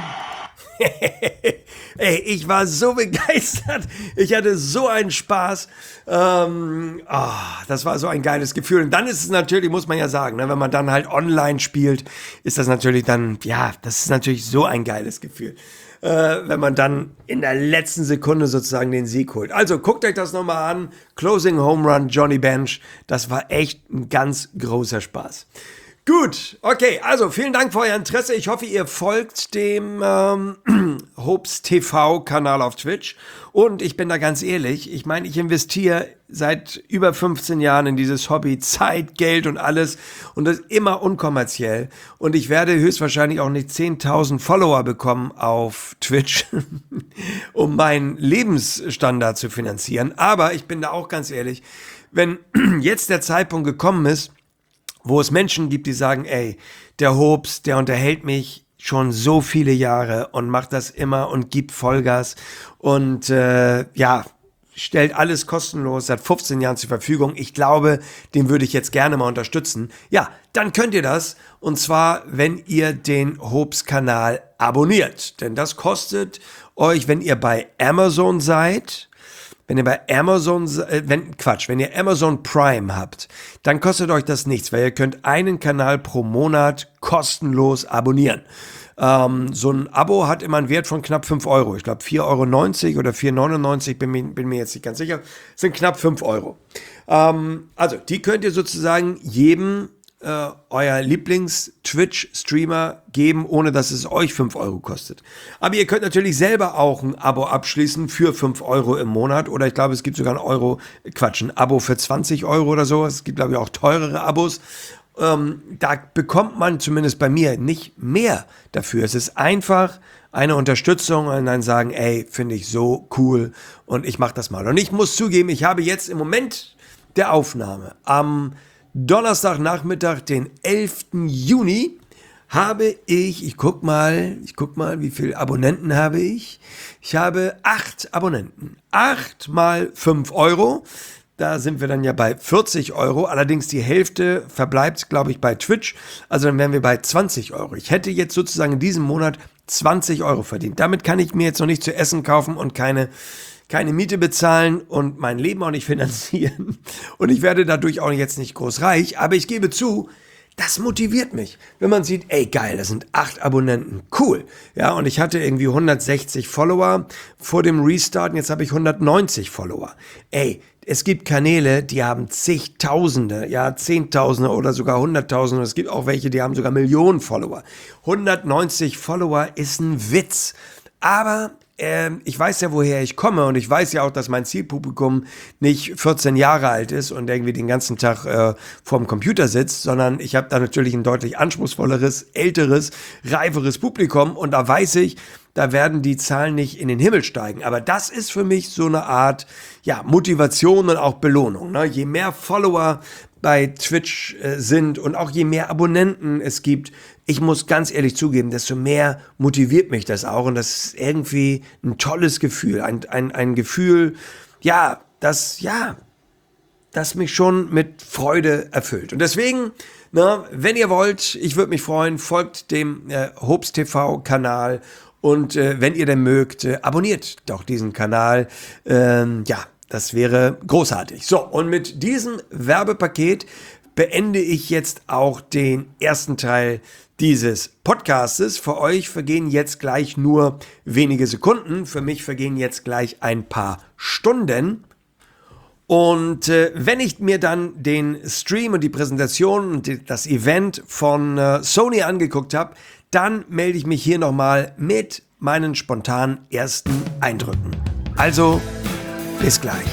Ey, ich war so begeistert. Ich hatte so einen Spaß. Ähm, oh, das war so ein geiles Gefühl. Und dann ist es natürlich, muss man ja sagen, ne, wenn man dann halt online spielt, ist das natürlich dann, ja, das ist natürlich so ein geiles Gefühl. Äh, wenn man dann in der letzten Sekunde sozusagen den Sieg holt. Also guckt euch das nochmal an. Closing Home Run Johnny Bench. Das war echt ein ganz großer Spaß. Gut, okay, also vielen Dank für euer Interesse. Ich hoffe, ihr folgt dem ähm, Hopes T V-Kanal auf Twitch. Und ich bin da ganz ehrlich, ich meine, ich investiere seit über fünfzehn Jahren in dieses Hobby, Zeit, Geld und alles. Und das immer unkommerziell. Und ich werde höchstwahrscheinlich auch nicht zehntausend Follower bekommen auf Twitch, um meinen Lebensstandard zu finanzieren. Aber ich bin da auch ganz ehrlich, wenn jetzt der Zeitpunkt gekommen ist, wo es Menschen gibt, die sagen, ey, der Hobbs, der unterhält mich schon so viele Jahre und macht das immer und gibt Vollgas und äh, ja, stellt alles kostenlos seit fünfzehn Jahren zur Verfügung. Ich glaube, den würde ich jetzt gerne mal unterstützen. Ja, dann könnt ihr das. Und zwar, wenn ihr den Hobbs-Kanal abonniert. Denn das kostet euch, wenn ihr bei Amazon seid, wenn ihr bei Amazon, äh, wenn, Quatsch, wenn ihr Amazon Prime habt, dann kostet euch das nichts, weil ihr könnt einen Kanal pro Monat kostenlos abonnieren. Ähm, so ein Abo hat immer einen Wert von knapp fünf Euro. Ich glaube vier Euro neunzig oder vier neunundneunzig, bin mir, bin mir jetzt nicht ganz sicher. Sind knapp fünf Euro. Ähm, also, die könnt ihr sozusagen jedem äh, euer Lieblings-Twitch-Streamer geben, ohne dass es euch fünf Euro kostet. Aber ihr könnt natürlich selber auch ein Abo abschließen für fünf Euro im Monat. Oder ich glaube, es gibt sogar ein Euro, Quatsch, ein Abo für zwanzig Euro oder so. Es gibt, glaube ich, auch teurere Abos. Ähm, da bekommt man zumindest bei mir nicht mehr dafür. Es ist einfach eine Unterstützung und dann sagen, ey, finde ich so cool und ich mache das mal. Und ich muss zugeben, ich habe jetzt im Moment der Aufnahme am Donnerstagnachmittag, den elften Juni, habe ich, ich guck mal, ich guck mal, wie viele Abonnenten habe ich? Ich habe acht Abonnenten. Acht mal fünf Euro. Da sind wir dann ja bei vierzig Euro. Allerdings die Hälfte verbleibt, glaube ich, bei Twitch. Also dann wären wir bei zwanzig Euro. Ich hätte jetzt sozusagen in diesem Monat zwanzig Euro verdient. Damit kann ich mir jetzt noch nicht zu essen kaufen und keine, keine Miete bezahlen und mein Leben auch nicht finanzieren. Und ich werde dadurch auch jetzt nicht groß reich. Aber ich gebe zu, das motiviert mich, wenn man sieht, ey geil, das sind acht Abonnenten, cool. Ja, und ich hatte irgendwie hundertsechzig Follower vor dem Restart und jetzt habe ich hundertneunzig Follower. Ey, es gibt Kanäle, die haben zigtausende, ja, zehntausende oder sogar hunderttausende. Es gibt auch welche, die haben sogar Millionen Follower. hundertneunzig Follower ist ein Witz. Aber äh, ich weiß ja, woher ich komme und ich weiß ja auch, dass mein Zielpublikum nicht vierzehn Jahre alt ist und irgendwie den ganzen Tag äh, vorm Computer sitzt, sondern ich habe da natürlich ein deutlich anspruchsvolleres, älteres, reiferes Publikum und da weiß ich, da werden die Zahlen nicht in den Himmel steigen. Aber das ist für mich so eine Art, ja, Motivation und auch Belohnung. Ne? Je mehr Follower bei Twitch äh, sind und auch je mehr Abonnenten es gibt, ich muss ganz ehrlich zugeben, desto mehr motiviert mich das auch. Und das ist irgendwie ein tolles Gefühl. Ein, ein, ein Gefühl, ja, das, ja, das mich schon mit Freude erfüllt. Und deswegen, na, wenn ihr wollt, ich würde mich freuen, folgt dem äh, Hobbs T V-Kanal. Und äh, wenn ihr denn mögt, äh, abonniert doch diesen Kanal. Ähm, ja, das wäre großartig. So, und mit diesem Werbepaket beende ich jetzt auch den ersten Teil dieses Podcastes. Für euch vergehen jetzt gleich nur wenige Sekunden. Für mich vergehen jetzt gleich ein paar Stunden. Und äh, wenn ich mir dann den Stream und die Präsentation und die, das Event von äh, Sony angeguckt habe, dann melde ich mich hier nochmal mit meinen spontanen ersten Eindrücken. Also, bis gleich.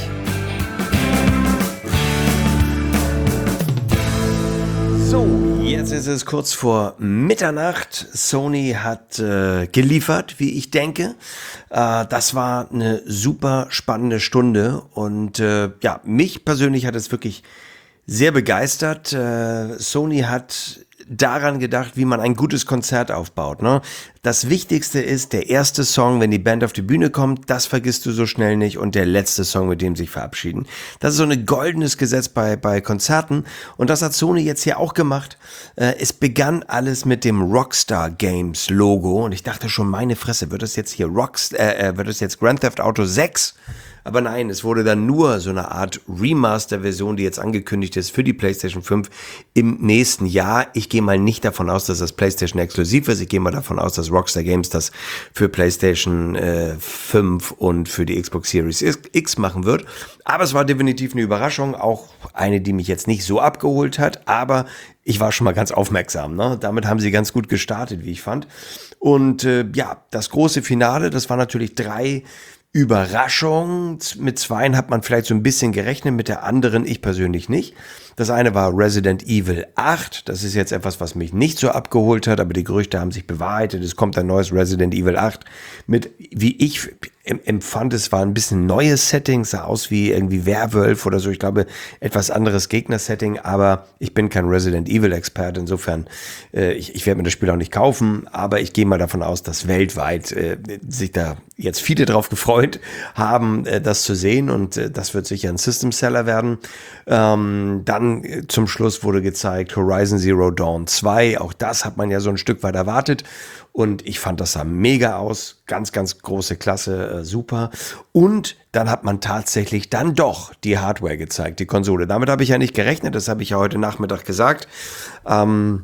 So, jetzt ist es kurz vor Mitternacht. Sony hat äh, geliefert, wie ich denke. Äh, das war eine super spannende Stunde und äh, ja, mich persönlich hat es wirklich sehr begeistert. Äh, Sony hat daran gedacht, wie man ein gutes Konzert aufbaut. Ne? Das Wichtigste ist, der erste Song, wenn die Band auf die Bühne kommt, das vergisst du so schnell nicht und der letzte Song, mit dem sie sich verabschieden. Das ist so ein goldenes Gesetz bei, bei Konzerten und das hat Sony jetzt hier auch gemacht. Äh, es begann alles mit dem Rockstar Games Logo und ich dachte schon, meine Fresse, wird das jetzt hier Rockstar, äh, wird das jetzt Grand Theft Auto sechs? Aber nein, es wurde dann nur so eine Art Remaster-Version, die jetzt angekündigt ist für die PlayStation fünf im nächsten Jahr. Ich gehe mal nicht davon aus, dass das PlayStation exklusiv ist. Ich gehe mal davon aus, dass Rockstar Games das für PlayStation äh, fünf und für die Xbox Series X machen wird. Aber es war definitiv eine Überraschung, auch eine, die mich jetzt nicht so abgeholt hat. Aber ich war schon mal ganz aufmerksam. Ne? Damit haben sie ganz gut gestartet, wie ich fand. Und äh, ja, das große Finale, das war natürlich drei Überraschung. Mit zweien hat man vielleicht so ein bisschen gerechnet, mit der anderen ich persönlich nicht. Das eine war Resident Evil acht. Das ist jetzt etwas, was mich nicht so abgeholt hat, aber die Gerüchte haben sich bewahrheitet. Es kommt ein neues Resident Evil acht mit, wie ich empfand, es war ein bisschen neues Setting, sah aus wie irgendwie Werwolf oder so. Ich glaube, etwas anderes Gegnersetting, aber ich bin kein Resident Evil Experte. Insofern, äh, ich, ich werde mir das Spiel auch nicht kaufen, aber ich gehe mal davon aus, dass weltweit äh, sich da jetzt viele drauf gefreut haben, äh, das zu sehen, und äh, das wird sicher ein System Seller werden. Ähm, dann äh, zum Schluss wurde gezeigt Horizon Zero Dawn zwei. Auch das hat man ja so ein Stück weit erwartet. Und ich fand, das sah mega aus. Ganz, ganz große Klasse, äh, super. Und dann hat man tatsächlich dann doch die Hardware gezeigt, die Konsole. Damit habe ich ja nicht gerechnet, das habe ich ja heute Nachmittag gesagt. Ähm,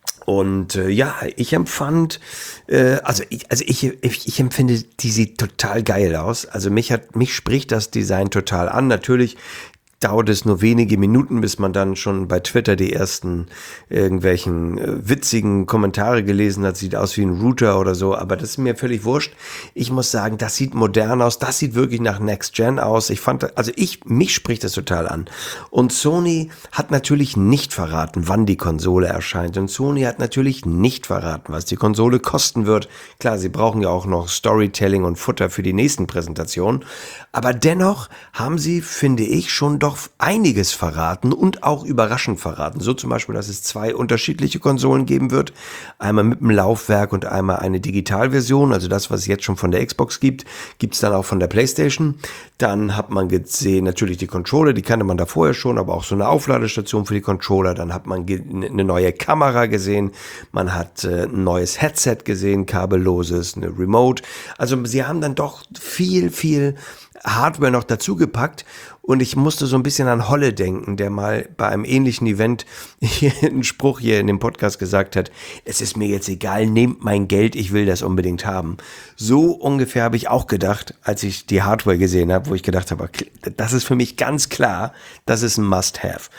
und äh, ja, ich empfand, äh, also, ich, also ich, ich, ich empfinde, die sieht total geil aus. Also mich hat, mich spricht das Design total an. Natürlich dauert es nur wenige Minuten, bis man dann schon bei Twitter die ersten irgendwelchen äh, witzigen Kommentare gelesen hat. Sieht aus wie ein Router oder so, aber das ist mir völlig wurscht. Ich muss sagen, das sieht modern aus, das sieht wirklich nach Next Gen aus. Ich fand, also ich, mich spricht das total an. Und Sony hat natürlich nicht verraten, wann die Konsole erscheint. Und Sony hat natürlich nicht verraten, was die Konsole kosten wird. Klar, sie brauchen ja auch noch Storytelling und Futter für die nächsten Präsentationen. Aber dennoch haben sie, finde ich, schon doch einiges verraten und auch überraschend verraten. So zum Beispiel, dass es zwei unterschiedliche Konsolen geben wird. Einmal mit einem Laufwerk und einmal eine Digitalversion. Also das, was es jetzt schon von der Xbox gibt, gibt es dann auch von der PlayStation. Dann hat man gesehen, natürlich die Controller, die kannte man da vorher schon, aber auch so eine Aufladestation für die Controller. Dann hat man ge- eine neue Kamera gesehen. Man hat äh, ein neues Headset gesehen, kabelloses, eine Remote. Also sie haben dann doch viel, viel Hardware noch dazu gepackt, und ich musste so ein bisschen an Holle denken, der mal bei einem ähnlichen Event hier einen Spruch hier in dem Podcast gesagt hat: Es ist mir jetzt egal, nehmt mein Geld, ich will das unbedingt haben. So ungefähr habe ich auch gedacht, als ich die Hardware gesehen habe, wo ich gedacht habe, das ist für mich ganz klar, das ist ein Must-Have.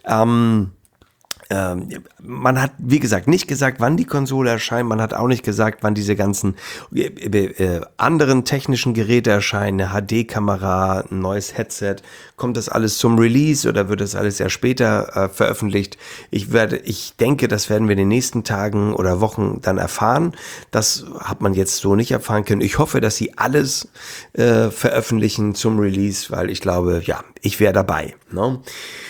Ähm, Ähm, man hat, wie gesagt, nicht gesagt, wann die Konsole erscheint. Man hat auch nicht gesagt, wann diese ganzen äh, äh, anderen technischen Geräte erscheinen. Eine H D-Kamera, ein neues Headset. Kommt das alles zum Release oder wird das alles erst später äh, veröffentlicht? Ich werde, ich denke, das werden wir in den nächsten Tagen oder Wochen dann erfahren. Das hat man jetzt so nicht erfahren können. Ich hoffe, dass sie alles äh, veröffentlichen zum Release, weil ich glaube, ja, ich wäre dabei, ne?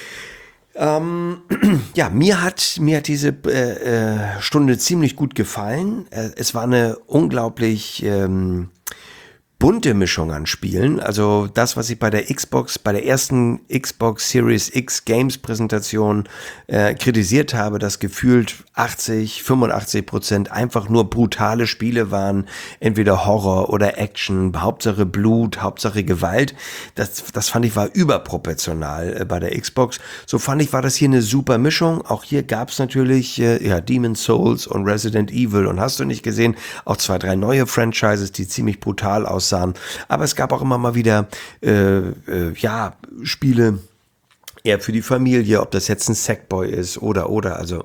Ähm, ja, mir hat, mir hat diese äh, äh, Stunde ziemlich gut gefallen. Äh, es war eine unglaublich ähm, bunte Mischung an Spielen. Also das, was ich bei der Xbox, bei der ersten Xbox Series X Games Präsentation äh, kritisiert habe, dass gefühlt achtzig, fünfundachtzig Prozent einfach nur brutale Spiele waren, entweder Horror oder Action, Hauptsache Blut, Hauptsache Gewalt. Das, das fand ich war überproportional äh, bei der Xbox. So fand ich, war das hier eine super Mischung. Auch hier gab es natürlich äh, ja, Demon's Souls und Resident Evil und hast du nicht gesehen, auch zwei, drei neue Franchises, die ziemlich brutal aussahen. Aber es gab auch immer mal wieder äh, äh, ja, Spiele eher für die Familie, ob das jetzt ein Sackboy ist oder, oder, also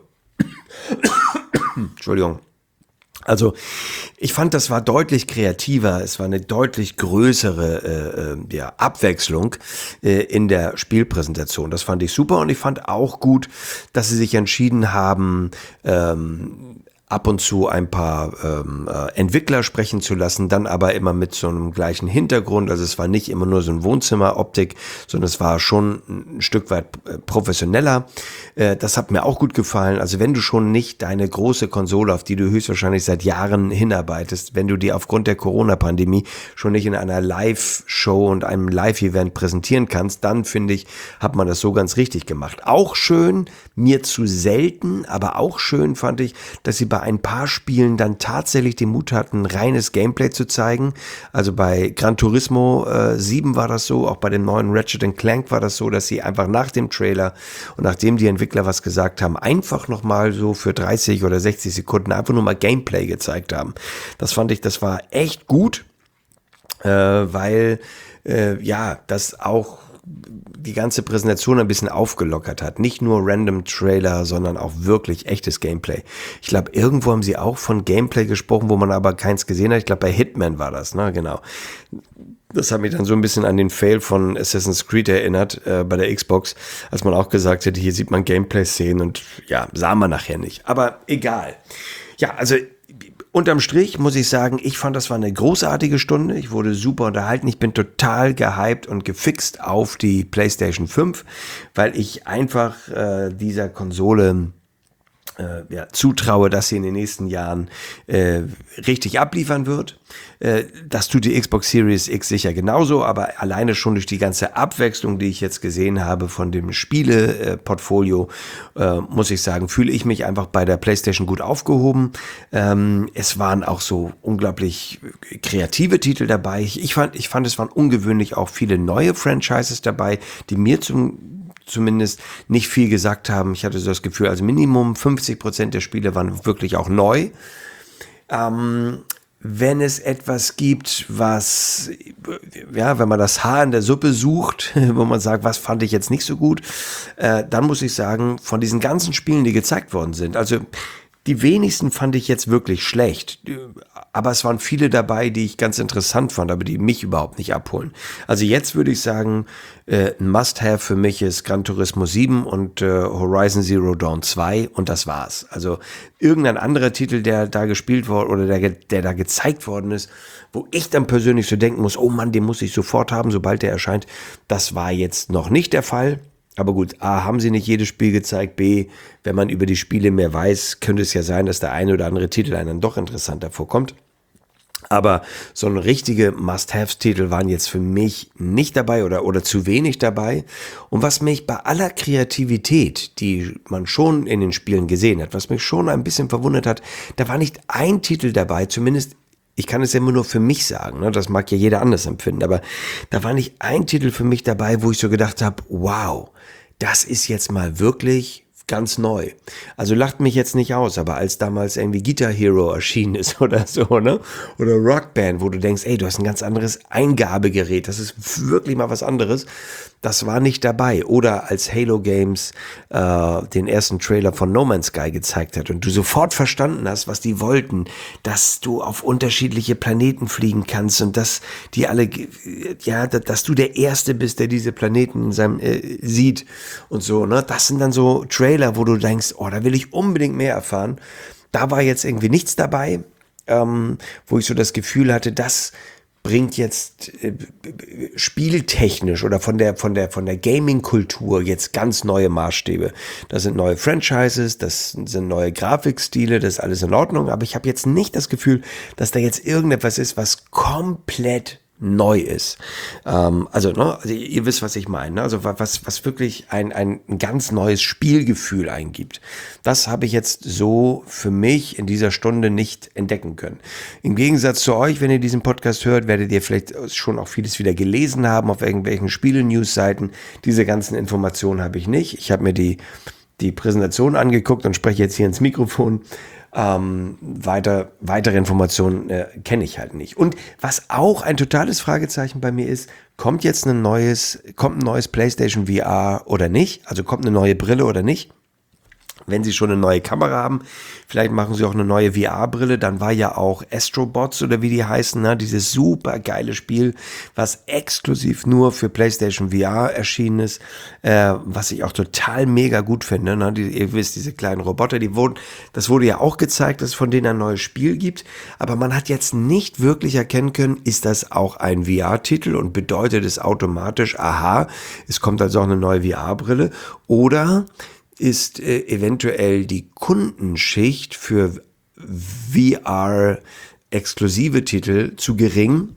Entschuldigung. Also ich fand, das war deutlich kreativer, es war eine deutlich größere äh, äh, ja, Abwechslung äh, in der Spielpräsentation. Das fand ich super, und ich fand auch gut, dass sie sich entschieden haben, ähm, ab und zu ein paar ähm, äh, Entwickler sprechen zu lassen, dann aber immer mit so einem gleichen Hintergrund. Also es war nicht immer nur so ein Wohnzimmeroptik, sondern es war schon ein Stück weit äh, professioneller. Äh, das hat mir auch gut gefallen. Also wenn du schon nicht deine große Konsole, auf die du höchstwahrscheinlich seit Jahren hinarbeitest, wenn du die aufgrund der Corona-Pandemie schon nicht in einer Live-Show und einem Live-Event präsentieren kannst, dann finde ich, hat man das so ganz richtig gemacht. Auch schön, mir zu selten, aber auch schön fand ich, dass sie bei ein paar Spielen dann tatsächlich den Mut hatten, reines Gameplay zu zeigen. Also bei Gran Turismo äh, sieben war das so, auch bei dem neuen Ratchet and Clank war das so, dass sie einfach nach dem Trailer und nachdem die Entwickler was gesagt haben, einfach nochmal so für dreißig oder sechzig Sekunden einfach nur mal Gameplay gezeigt haben. Das fand ich, das war echt gut, äh, weil äh, ja, das auch die ganze Präsentation ein bisschen aufgelockert hat. Nicht nur random Trailer, sondern auch wirklich echtes Gameplay. Ich glaube, irgendwo haben sie auch von Gameplay gesprochen, wo man aber keins gesehen hat. Ich glaube, bei Hitman war das, ne, genau. Das hat mich dann so ein bisschen an den Fail von Assassin's Creed erinnert, äh, bei der Xbox, als man auch gesagt hätte, hier sieht man Gameplay-Szenen und ja, sah man nachher nicht. Aber egal. Ja, also unterm Strich muss ich sagen, ich fand, das war eine großartige Stunde. Ich wurde super unterhalten. Ich bin total gehypt und gefixt auf die PlayStation fünf, weil ich einfach äh, dieser Konsole äh, ja, zutraue, dass sie in den nächsten Jahren äh, richtig abliefern wird. Äh, das tut die Xbox Series X sicher genauso, aber alleine schon durch die ganze Abwechslung, die ich jetzt gesehen habe von dem Spiele-Portfolio, äh, muss ich sagen, fühle ich mich einfach bei der PlayStation gut aufgehoben. Ähm, es waren auch so unglaublich kreative Titel dabei. Ich, ich fand, ich fand, es waren ungewöhnlich auch viele neue Franchises dabei, die mir zum zumindest nicht viel gesagt haben. Ich hatte so das Gefühl, also Minimum fünfzig Prozent der Spiele waren wirklich auch neu. Ähm, wenn es etwas gibt, was, ja, wenn man das Haar in der Suppe sucht, wo man sagt, was fand ich jetzt nicht so gut, äh, dann muss ich sagen, von diesen ganzen Spielen, die gezeigt worden sind, also die wenigsten fand ich jetzt wirklich schlecht, aber es waren viele dabei, die ich ganz interessant fand, aber die mich überhaupt nicht abholen. Also jetzt würde ich sagen, äh, ein Must-Have für mich ist Gran Turismo sieben und äh, Horizon Zero Dawn zwei und das war's. Also irgendein anderer Titel, der da gespielt wurde oder der, der da gezeigt worden ist, wo ich dann persönlich so denken muss, oh Mann, den muss ich sofort haben, sobald der erscheint, das war jetzt noch nicht der Fall. Aber gut, A, haben sie nicht jedes Spiel gezeigt, B, wenn man über die Spiele mehr weiß, könnte es ja sein, dass der eine oder andere Titel einem dann doch interessanter vorkommt. Aber so ein richtige Must-Have-Titel waren jetzt für mich nicht dabei oder, oder zu wenig dabei. Und was mich bei aller Kreativität, die man schon in den Spielen gesehen hat, was mich schon ein bisschen verwundert hat, da war nicht ein Titel dabei, zumindest ich kann es ja immer nur für mich sagen, ne? Das mag ja jeder anders empfinden, aber da war nicht ein Titel für mich dabei, wo ich so gedacht habe, wow, das ist jetzt mal wirklich ganz neu. Also lacht mich jetzt nicht aus, aber als damals irgendwie Guitar Hero erschienen ist oder so, ne? Oder Rockband, wo du denkst, ey, du hast ein ganz anderes Eingabegerät, das ist wirklich mal was anderes. Das war nicht dabei. Oder als Halo Games äh, den ersten Trailer von No Man's Sky gezeigt hat und du sofort verstanden hast, was die wollten, dass du auf unterschiedliche Planeten fliegen kannst und dass die alle, ja, dass du der Erste bist, der diese Planeten in seinem äh, sieht und so, ne? Das sind dann so Trailer, wo du denkst, oh, da will ich unbedingt mehr erfahren. Da war jetzt irgendwie nichts dabei, ähm, wo ich so das Gefühl hatte, das bringt jetzt äh, spieltechnisch oder von der von der von der Gaming-Kultur jetzt ganz neue Maßstäbe. Das sind neue Franchises, das sind neue Grafikstile, das ist alles in Ordnung, aber ich habe jetzt nicht das Gefühl, dass da jetzt irgendetwas ist, was komplett neu ist. Ähm, also, ne, also ihr wisst, was ich meine. Ne? Also was, was wirklich ein, ein ganz neues Spielgefühl eingibt. Das habe ich jetzt so für mich in dieser Stunde nicht entdecken können. Im Gegensatz zu euch, wenn ihr diesen Podcast hört, werdet ihr vielleicht schon auch vieles wieder gelesen haben auf irgendwelchen Spiele-News-Seiten. Diese ganzen Informationen habe ich nicht. Ich habe mir die, die Präsentation angeguckt und spreche jetzt hier ins Mikrofon. Ähm, weiter, weitere Informationen äh, kenne ich halt nicht. Und was auch ein totales Fragezeichen bei mir ist, kommt jetzt ein neues, kommt ein neues PlayStation V R oder nicht? Also kommt eine neue Brille oder nicht? Wenn sie schon eine neue Kamera haben, vielleicht machen sie auch eine neue V R-Brille, dann war ja auch Astrobots oder wie die heißen, ne? Dieses super geile Spiel, was exklusiv nur für PlayStation V R erschienen ist, äh, was ich auch total mega gut finde, ne? Die, ihr wisst, diese kleinen Roboter, die wurden, das wurde ja auch gezeigt, dass es von denen ein neues Spiel gibt, aber man hat jetzt nicht wirklich erkennen können, ist das auch ein V R-Titel und bedeutet es automatisch, aha, es kommt also auch eine neue V R-Brille oder ist äh, eventuell die Kundenschicht für V R-exklusive Titel zu gering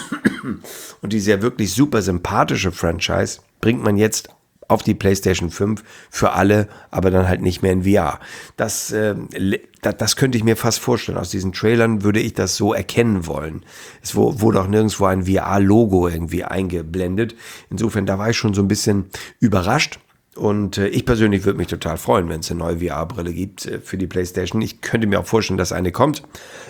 und diese ja wirklich super sympathische Franchise bringt man jetzt auf die PlayStation fünf für alle, aber dann halt nicht mehr in V R. Das, äh, das, das könnte ich mir fast vorstellen. Aus diesen Trailern würde ich das so erkennen wollen. Es wurde auch nirgendwo ein V R-Logo irgendwie eingeblendet. Insofern, da war ich schon so ein bisschen überrascht. Und äh, ich persönlich würde mich total freuen, wenn es eine neue V R-Brille gibt äh, für die PlayStation. Ich könnte mir auch vorstellen, dass eine kommt.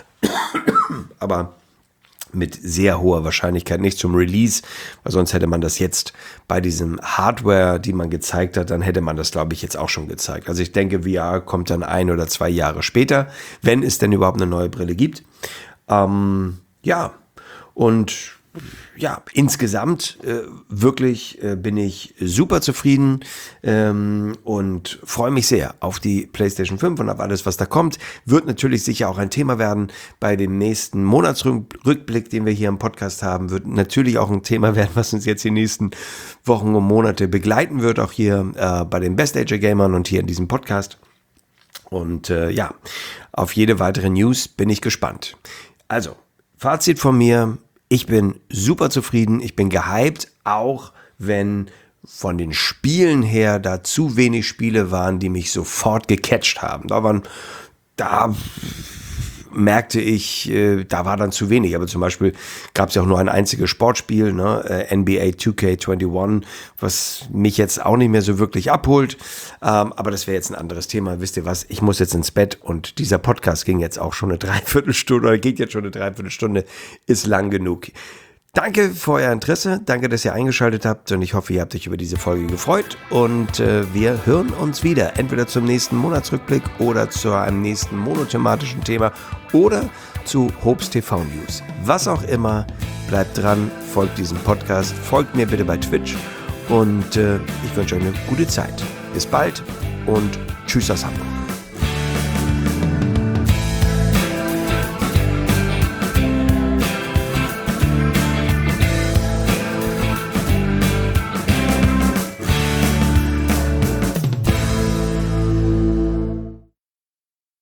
Aber mit sehr hoher Wahrscheinlichkeit nicht zum Release, weil sonst hätte man das jetzt bei diesem Hardware, die man gezeigt hat, dann hätte man das, glaube ich, jetzt auch schon gezeigt. Also ich denke, V R kommt dann ein oder zwei Jahre später, wenn es denn überhaupt eine neue Brille gibt. Ähm, ja, und ja, insgesamt äh, wirklich äh, bin ich super zufrieden ähm, und freue mich sehr auf die PlayStation fünf und auf alles, was da kommt. Wird natürlich sicher auch ein Thema werden bei dem nächsten Monatsrückblick, den wir hier im Podcast haben. Wird natürlich auch ein Thema werden, was uns jetzt die nächsten Wochen und Monate begleiten wird, auch hier äh, bei den Best Age Gamern und hier in diesem Podcast. Und äh, ja, auf jede weitere News bin ich gespannt. Also, Fazit von mir. Ich bin super zufrieden, ich bin gehypt, auch wenn von den Spielen her da zu wenig Spiele waren, die mich sofort gecatcht haben. Da waren, da merkte ich, äh, da war dann zu wenig. Aber zum Beispiel gab es ja auch nur ein einziges Sportspiel, ne? äh, N B A two K einundzwanzig, was mich jetzt auch nicht mehr so wirklich abholt. Ähm, aber das wäre jetzt ein anderes Thema. Wisst ihr was? Ich muss jetzt ins Bett und dieser Podcast ging jetzt auch schon eine Dreiviertelstunde oder geht jetzt schon eine Dreiviertelstunde, ist lang genug. Danke für euer Interesse, danke, dass ihr eingeschaltet habt und ich hoffe, ihr habt euch über diese Folge gefreut und äh, wir hören uns wieder, entweder zum nächsten Monatsrückblick oder zu einem nächsten monothematischen Thema oder zu Hopes T V News. Was auch immer, bleibt dran, folgt diesem Podcast, folgt mir bitte bei Twitch und äh, ich wünsche euch eine gute Zeit. Bis bald und tschüss aus Hamburg.